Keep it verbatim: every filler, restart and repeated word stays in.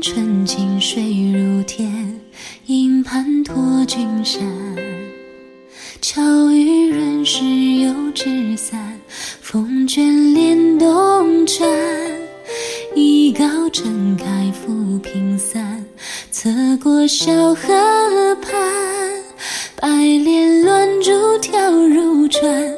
春尽水如天，营盘托君山。巧遇人时有纸伞，风卷帘动船。一篙撑开浮萍散，侧过小河畔。白莲乱珠跳入船，